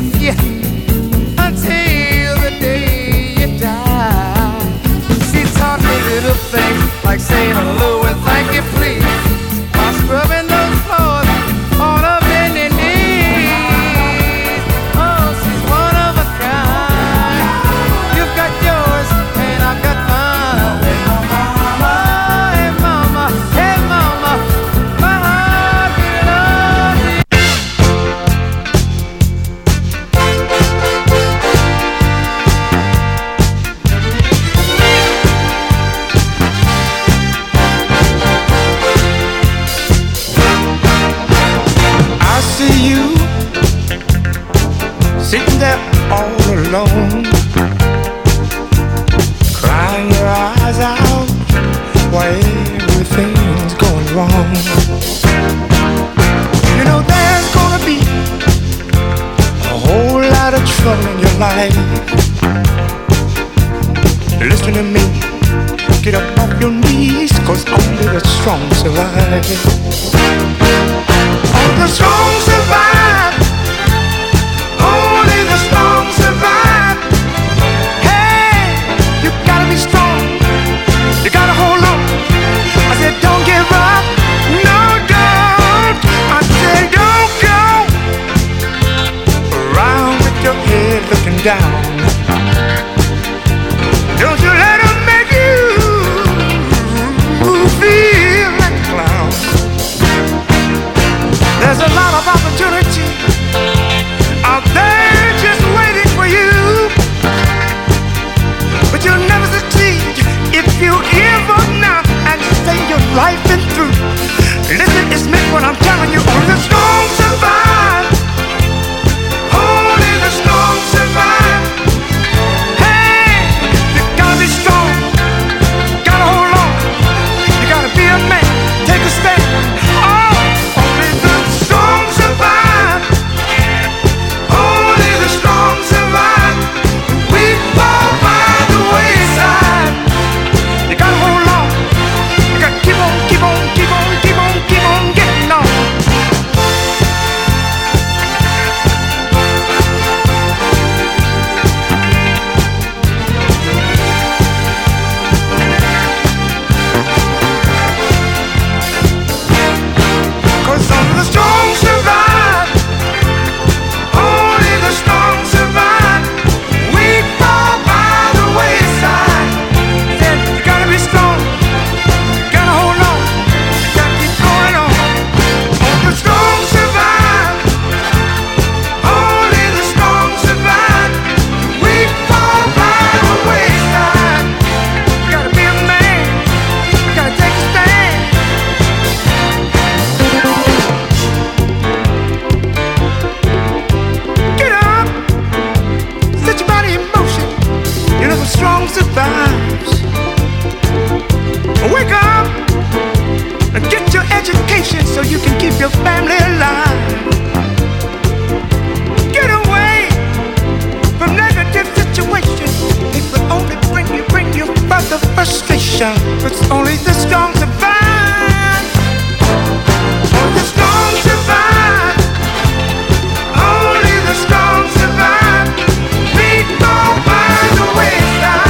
with you until the day you die. She taught me little things like saying hello and thank you, please, while scrubbing those floors on a bending knee. Oh, she's one of a kind. You've got yours and I've got mine. Oh, hey mama, my heart belongs to you. I see you sitting there all alone, crying your eyes out while everything's going wrong. You know there's gonna be a whole lot of trouble in your life. Listen to me, get up off your knees, 'cause only the strong survive. Only the strong survive. Only the strong survive. Hey, you gotta be strong. You gotta hold on. I said don't give up. No, don't. I said don't go around with your head looking down. Don't you let them make you feel like a clown. There's a lot of opportunity out there just waiting for you, but you'll never succeed if you give up now and say your life is through. Listen, it's meant what I'm telling you. Only the strong survive. Only the strong survive. Hey, you gotta be strong. Gotta hold on. You gotta be a man. Take a stand. Oh, only the strong survive. Only the strong survive. We fall by the wayside. You gotta hold on. You gotta keep on, keep on, keep on, keep on, keep on getting on. Cause only the strong survive. Only the strong survive. We fall by the wayside. Said you gotta be strong. Gotta hold on. Gotta keep going on. Only the strong survive. Only the strong survive. We fall by the wayside. Gotta be a man. Gotta take a stand. Get up, set your body in motion. You know the strong survives. Wake up and get your education so you can keep your family alive. Get away from negative situations. It will only bring you further frustration. It's only the strong survive. Only the strong survive. Only the strong survive. We fall by the wayside.